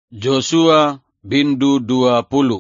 Joshua bindu 20.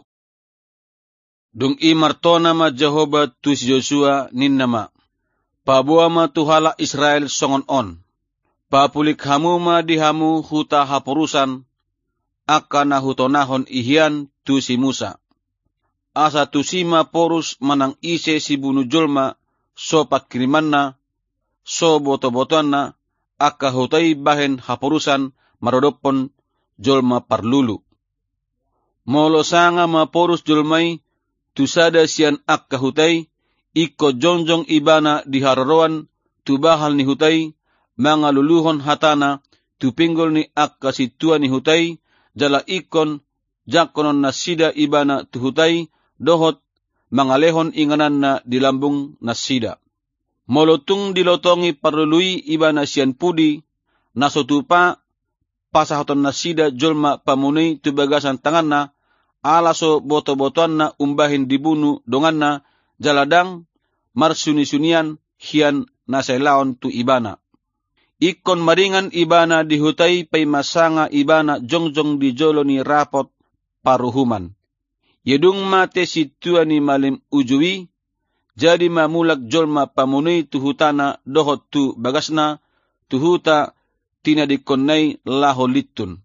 Dung imartona ma Jehovah tu si Joshua ninnama. Pabua ma tuhala Israel songon on. Papulik hamu ma dihamu huta hapurusan. Akana hutonahon ihian tu si Musa. Asa tu sima porus manang ise si bunu jolma so pakirimanna. So boto-botoanna. Akka hutai bahen hapurusan marodopon jolma parlulu. Molo sanga ma porus jolmai tusada sian akka hutai iko jonjong ibana di hararoan tu bahal ni hutai mangaluluhon hatana tu pinggol ni akka situa ni hutai jala ikon jakonon nasida ibana tu hutai dohot mangalehon ingananna di lambung nasida. Molotung dilotongi parlului ibana sian pudi nasotupa pasahoton nasida jolma pamunui tu bagasan tanganna alaso boto-botoanna umbahin dibunu donganna jaladang marsuni-sunian hian nasailaon tu ibana. Ikon maringan ibana dihutai pay masanga ibana jongjong di joloni rapot paruhuman. Yedung mate situa ni malim ujui jadi mamulak jolma pamunui tuhutana dohot tu bagasna tuhuta tina dikonnai laholitun.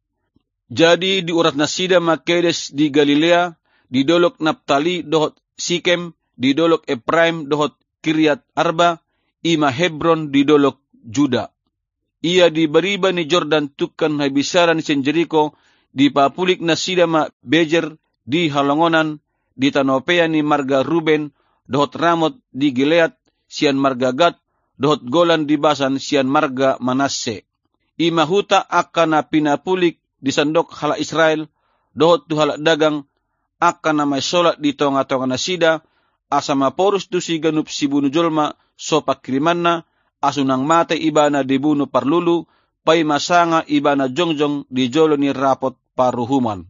Jadi di urat nasida Makedes di Galilea, di dolok Naptali dohot Sikem, di dolok Ephraim dohot Kiryat Arba, ima Hebron di dolok Juda. Ia di bariba ni Jordan tukan habisaran sen Jeriko, di papulik nasida ma Bejer di halongonan, di tanopea ni marga Ruben dohot Ramot di Gilead sian marga Gad dohot Golan di Basan sian marga Manasse. Ima huta akana pinapulik di sandok hala Israel, dohot tu hala dagang, akan namay solat di tonga-tonga nasida, asama porus tu si ganup si bunu jolma, so pakirimanna, asunang mate ibana di bunu parlulu, pay masanga ibana jongjong di jolo ni rapot paruhuman.